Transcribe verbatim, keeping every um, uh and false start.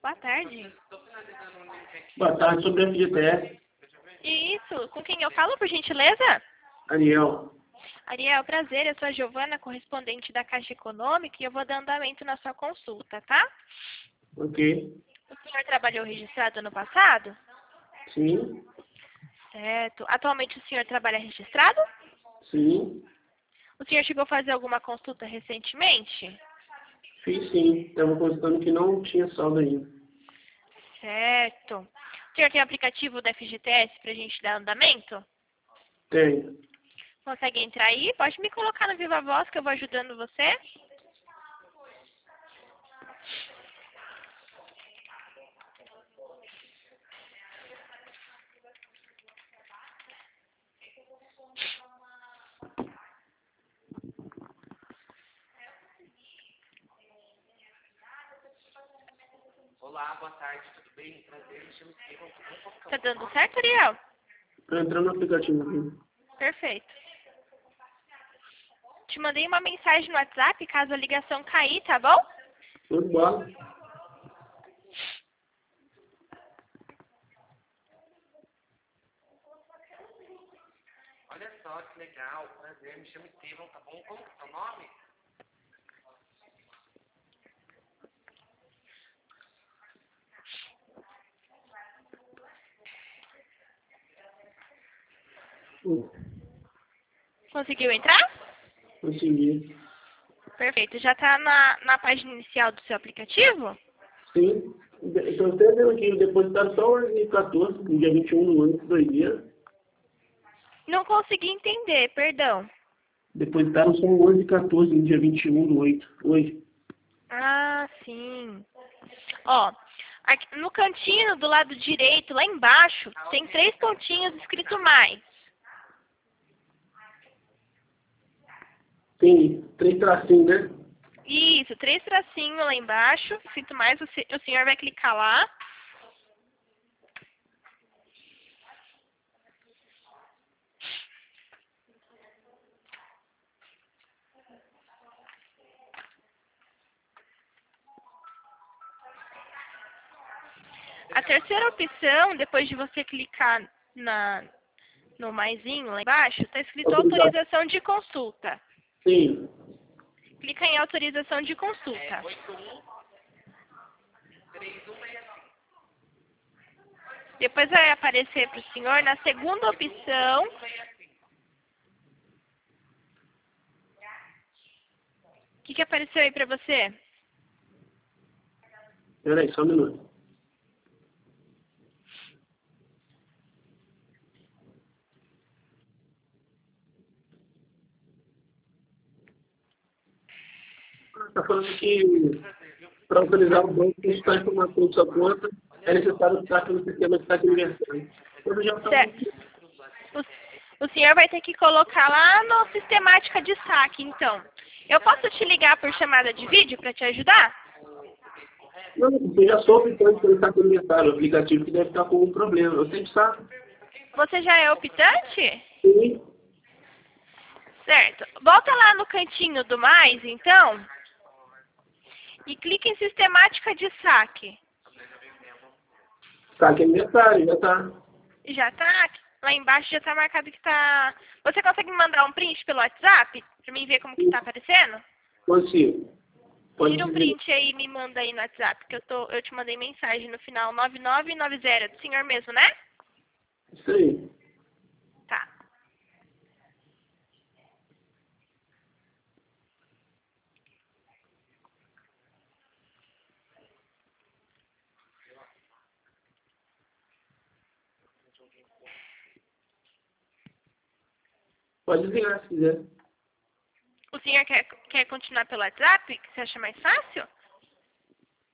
Boa tarde. Boa tarde, sobre a F G T S. Isso, com quem eu falo, por gentileza? Ariel. Ariel, prazer, eu sou a Giovana, correspondente da Caixa Econômica, e eu vou dar andamento na sua consulta, tá? Ok. O senhor trabalhou registrado ano passado? Sim. Certo. Atualmente o senhor trabalha registrado? Sim. O senhor chegou a fazer alguma consulta recentemente? Fiz sim. Estava constatando que não tinha saldo ainda. Certo. O senhor tem aplicativo da F G T S para a gente dar andamento? Tem. Consegue entrar aí? Pode me colocar no Viva Voz que eu vou ajudando você. Olá, boa tarde, tudo bem? Prazer, me chamo Steven. Tá dando certo, Ariel? Estou entrando no aplicativo aqui. Perfeito. Te mandei uma mensagem no WhatsApp caso a ligação cair, tá bom? Tudo bom? Olha só que legal, prazer, me chamo Steven, tá bom? Como que é seu nome? Conseguiu entrar? Consegui. Perfeito. Já tá na, na página inicial do seu aplicativo? Sim. Estou até vendo aqui, depositaram só o dia quatorze, no dia vinte e um do ano, dois dias. Não consegui entender, perdão. Depositaram só o onze e quatorze, no dia vinte e um do oito. Hoje. Ah, sim. Ó, aqui no cantinho do lado direito, lá embaixo, tem três pontinhos escrito mais. Tem três tracinhos, né? Isso, três tracinhos lá embaixo, escrito mais, o se- o senhor vai clicar lá. A terceira opção, depois de você clicar na, no maisinho lá embaixo, está escrito Autorizado. autorização de consulta. Sim. Clica em autorização de consulta. É oito um três um seis cinco. Depois vai aparecer para o senhor, na segunda opção, o que, que apareceu aí para você? Peraí, só um minuto. Está falando que para autorizar o banco que está informação de sua conta, é necessário estar pelo sistema de saque universal. Quando já está Certo. O, o senhor vai ter que colocar lá no sistemática de saque, então. Eu posso te ligar por chamada de vídeo para te ajudar? Não, você já soube então pelo saque universal, o aplicativo que deve estar com um problema. Eu sempre sabe. Você já é optante? Sim. Certo. Volta lá no cantinho do mais, então, e clica em sistemática de saque. Saque aniversário, já está. Já tá? Lá embaixo já tá marcado que tá... Você consegue me mandar um print pelo WhatsApp? Pra mim ver como que tá aparecendo? Consigo. Pode Tira um dizer. print aí e me manda aí no WhatsApp, que eu, tô, eu te mandei mensagem no final nove nove nove zero, do senhor mesmo, né? Isso aí. Tá. Pode desligar se quiser. O senhor quer, quer continuar pelo WhatsApp, que você acha mais fácil?